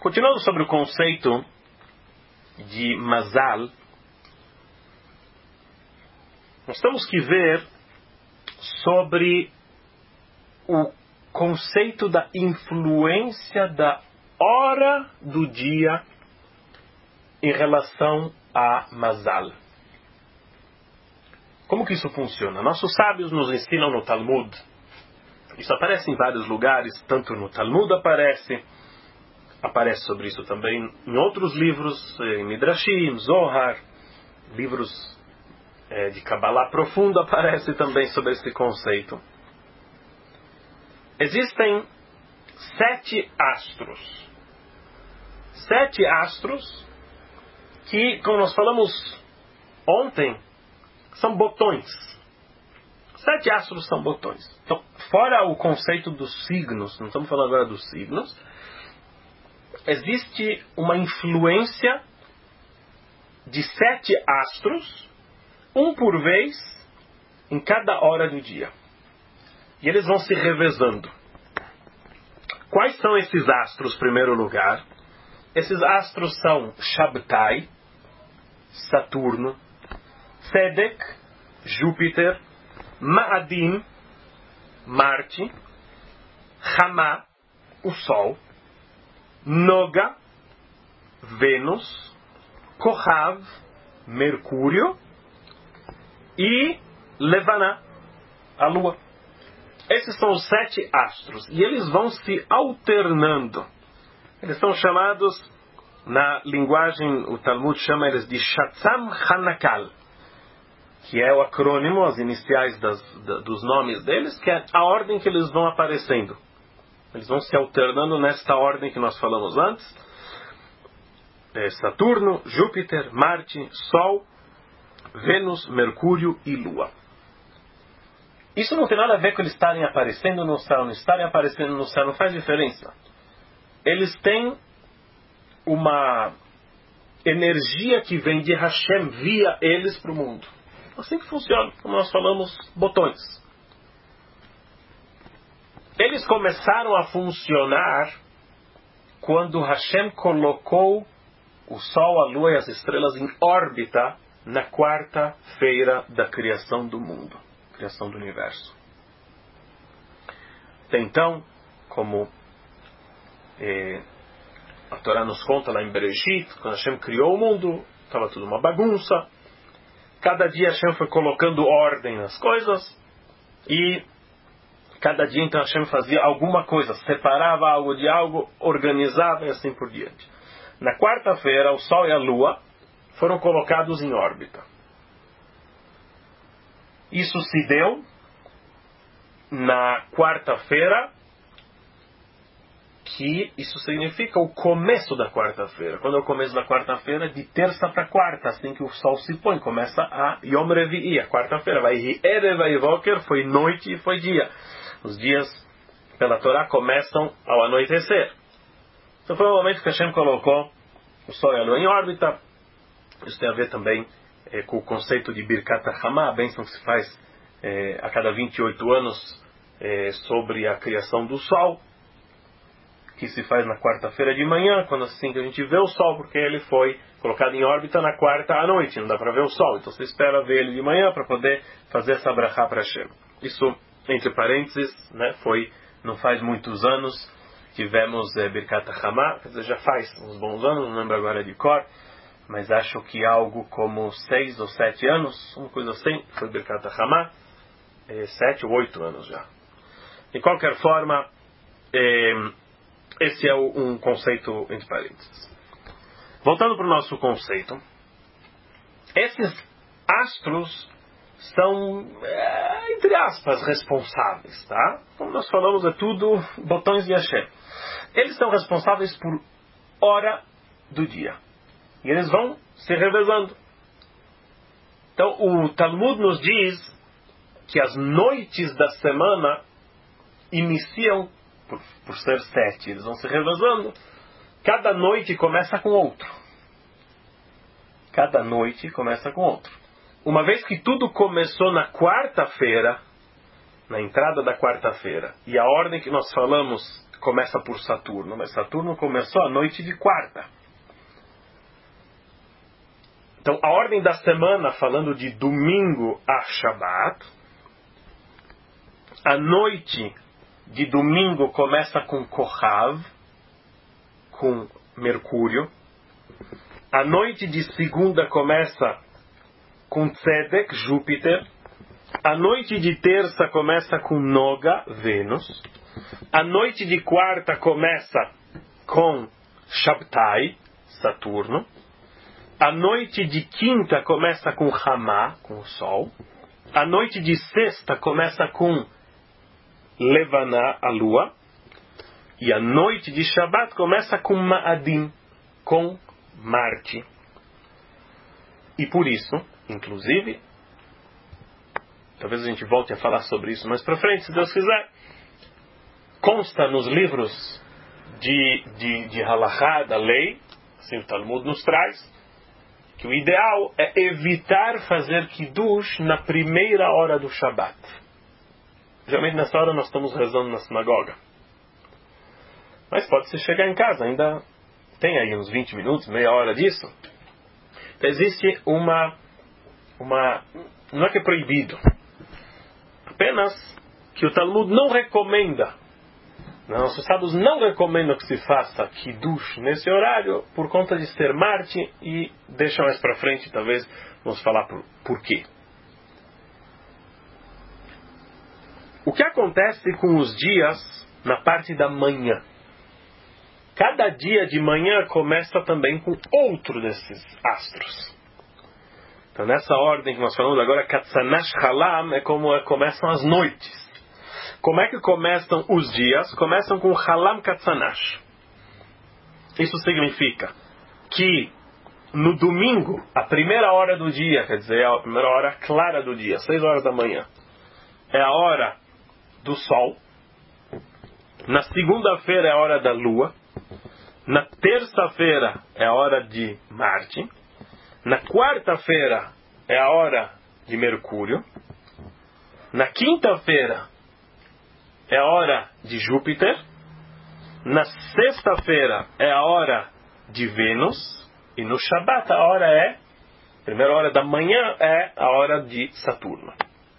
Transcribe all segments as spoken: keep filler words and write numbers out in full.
Continuando sobre o conceito de Mazal, nós temos que ver sobre o conceito da influência da hora do dia em relação a Mazal. Como que isso funciona? Nossos sábios nos ensinam no Talmud. Isso aparece em vários lugares, tanto no Talmud aparece, aparece sobre isso também em outros livros, em Midrashim, Zohar, livros é, de Kabbalah profundo aparece também sobre esse conceito. Existem sete astros. Sete astros que, como nós falamos ontem, são botões. Sete astros são botões. Então, fora o conceito dos signos, não estamos falando agora dos signos, existe uma influência de sete astros, um por vez, em cada hora do dia. E eles vão se revezando. Quais são esses astros, em primeiro lugar? Esses astros são Shabtai, Saturno, Tzedek, Júpiter, Ma'adim, Marte, Hamá, o Sol, Noga, Vênus, Kohav, Mercúrio e Levaná, a Lua. Esses são os sete astros e eles vão se alternando. Eles são chamados, na linguagem, o Talmud chama eles de Shatzam Hanakal, que é o acrônimo, as iniciais das, da, dos nomes deles, que é a ordem que eles vão aparecendo. Eles vão se alternando nesta ordem que nós falamos antes. É Saturno, Júpiter, Marte, Sol, Vênus, Mercúrio e Lua. Isso não tem nada a ver com eles estarem aparecendo no céu, não estarem aparecendo no céu, não faz diferença. Eles têm uma energia que vem de Hashem via eles para o mundo. Assim que funciona, como nós falamos, botões. Eles começaram a funcionar quando Hashem colocou o Sol, a Lua e as estrelas em órbita na quarta-feira da criação do mundo, criação do universo. Até então, como eh, a Torá nos conta lá em Bereshit, quando Hashem criou o mundo, estava tudo uma bagunça. Cada dia Hashem foi colocando ordem nas coisas e cada dia então Hashem fazia alguma coisa, separava algo de algo, organizava e assim por diante. Na quarta-feira, o Sol e a Lua foram colocados em órbita. Isso se deu na quarta-feira, que isso significa o começo da quarta-feira. Quando é o começo da quarta-feira? De terça para quarta, assim que o sol se põe. Começa a Yom Revi'i, a quarta-feira. Vai Erev, vai Voker, foi noite e foi dia. Os dias, pela Torá, começam ao anoitecer. Então foi o momento que Hashem colocou o sol e a lua em órbita. Isso tem a ver também é, com o conceito de Birkat HaMah, a bênção que se faz é, a cada vinte e oito anos é, sobre a criação do sol, que se faz na quarta-feira de manhã, quando assim que a gente vê o sol, porque ele foi colocado em órbita na quarta à noite, não dá para ver o sol, então você espera ver ele de manhã para poder fazer essa brachá para Hashem. Isso, entre parênteses, né, foi, não faz muitos anos, tivemos é, Birkat HaMah, quer dizer, já faz uns bons anos, não lembro agora de cor, mas acho que algo como seis ou sete anos, uma coisa assim, foi Birkat HaMah, é, sete ou oito anos já. De qualquer forma, é, esse é um conceito entre parênteses. Voltando para o nosso conceito, esses astros são, é, entre aspas, responsáveis, tá? Como nós falamos, é tudo botões de Hashem. Eles são responsáveis por hora do dia. E eles vão se revezando. Então, o Talmud nos diz que as noites da semana iniciam Por, por ser sete, eles vão se revezando. Cada noite começa com outro. Cada noite começa com outro. Uma vez que tudo começou na quarta-feira, na entrada da quarta-feira, e a ordem que nós falamos começa por Saturno, mas Saturno começou a noite de quarta. Então, a ordem da semana, falando de domingo a Shabat, a noite de domingo começa com Kohav, com Mercúrio. A noite de segunda começa com Tzedek, Júpiter. A noite de terça começa com Noga, Vênus. A noite de quarta começa com Shabtai, Saturno. A noite de quinta começa com Ramá, com o Sol. A noite de sexta começa com Levaná, a Lua. E a noite de Shabat começa com Ma'adim, com Marte. E por isso, inclusive, talvez a gente volte a falar sobre isso mais para frente, se Deus quiser, consta nos livros de, de, de Halachá, da lei, assim o Talmud nos traz, que o ideal é evitar fazer Kiddush na primeira hora do Shabat. Geralmente nessa hora nós estamos rezando na sinagoga. Mas pode-se chegar em casa, ainda tem aí uns vinte minutos, meia hora disso. Então existe uma, uma... não é que é proibido. Apenas que o Talmud não recomenda. Nossos sábios não recomendam que se faça Kiddush nesse horário por conta de ser Marte e deixa mais para frente, talvez, vamos falar por, por quê. O que acontece com os dias na parte da manhã? Cada dia de manhã começa também com outro desses astros. Então nessa ordem que nós falamos agora, Katsanash Halam, é como começam as noites. Como é que começam os dias? Começam com Halam Katsanash. Isso significa que no domingo, a primeira hora do dia, quer dizer, a primeira hora clara do dia, seis horas da manhã, é a hora do Sol. Na segunda-feira é a hora da Lua. Na terça-feira é a hora de Marte. Na quarta-feira é a hora de Mercúrio. Na quinta-feira é a hora de Júpiter. Na sexta-feira é a hora de Vênus. E no Shabat a hora é, a primeira hora da manhã é a hora de Saturno.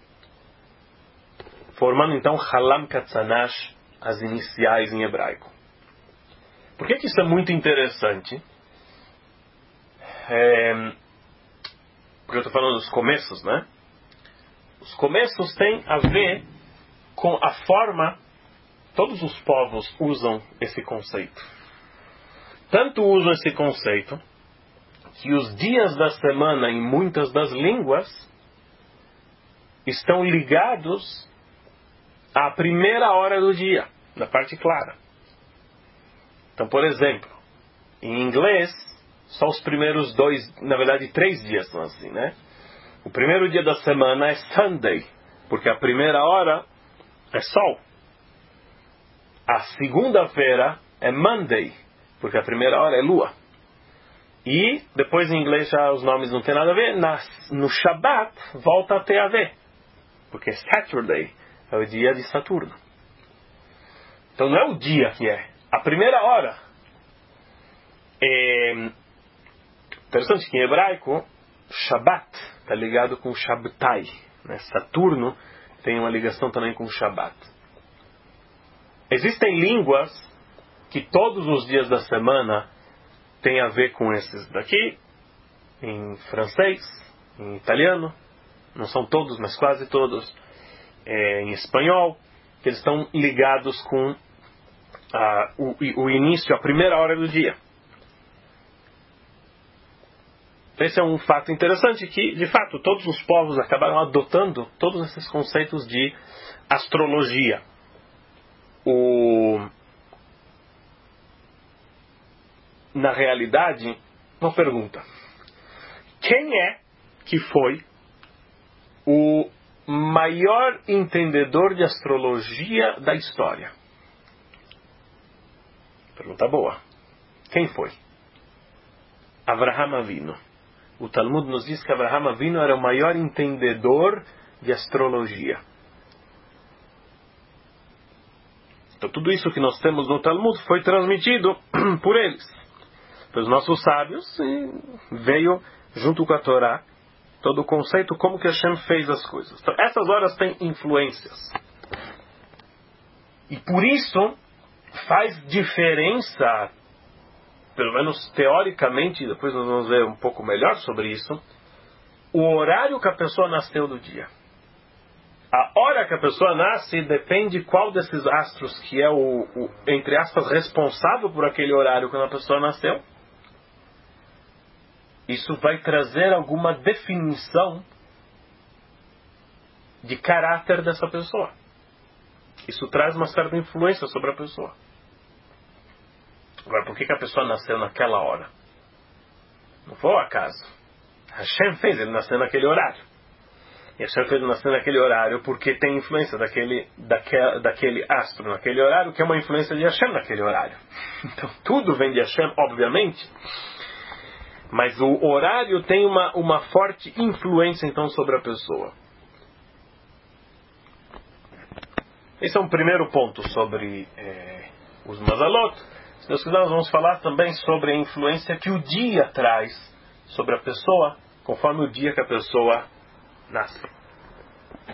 Formando então Halam Katsanash, as iniciais em hebraico. Por que que isso é muito interessante? É, porque eu estou falando dos começos, né? Os começos têm a ver com a forma, todos os povos usam esse conceito. Tanto usam esse conceito, que os dias da semana em muitas das línguas estão ligados à primeira hora do dia, na parte clara. Então, por exemplo, em inglês, só os primeiros dois, na verdade três dias são assim, né? O primeiro dia da semana é Sunday, porque a primeira hora é sol. A segunda-feira é Monday, porque a primeira hora é lua. E depois em inglês já os nomes não tem nada a ver. Na, no Shabbat volta a ter a ver, porque Saturday é o dia de Saturno. Então não é o dia que é, a primeira hora. É interessante que em hebraico Shabbat está ligado com Shabtai, né? Saturno tem uma ligação também com Shabbat. Existem línguas que todos os dias da semana têm a ver com esses daqui. Em francês, em italiano, não são todos, mas quase todos. É, em espanhol, que eles estão ligados com ah, o, o início, a primeira hora do dia. Esse é um fato interessante que, de fato, todos os povos acabaram adotando todos esses conceitos de astrologia. O... Na realidade, uma pergunta. Quem é que foi o maior entendedor de astrologia da história? Pergunta boa. Quem foi? Avraham Avinu. O Talmud nos diz que Avraham Avinu era o maior entendedor de astrologia. Então tudo isso que nós temos no Talmud foi transmitido por eles, pelos nossos sábios, e veio junto com a Torá todo o conceito como que Hashem fez as coisas. Então essas horas têm influências. E por isso faz diferença, pelo menos teoricamente, depois nós vamos ver um pouco melhor sobre isso, o horário que a pessoa nasceu do dia. A hora que a pessoa nasce depende qual desses astros que é o, o entre aspas, responsável por aquele horário quando a pessoa nasceu. Isso vai trazer alguma definição de caráter dessa pessoa. Isso traz uma certa influência sobre a pessoa. Agora, por que que a pessoa nasceu naquela hora? Não foi o acaso. Hashem fez ele nascer naquele horário. E Hashem fez ele nascer naquele horário porque tem influência daquele, daquele, daquele astro naquele horário, que é uma influência de Hashem naquele horário. Então, tudo vem de Hashem, obviamente. Mas o horário tem uma, uma forte influência, então, sobre a pessoa. Esse é um primeiro ponto sobre é, os Mazalot. Se Deus quiser, nós vamos falar também sobre a influência que o dia traz sobre a pessoa, conforme o dia que a pessoa nasce.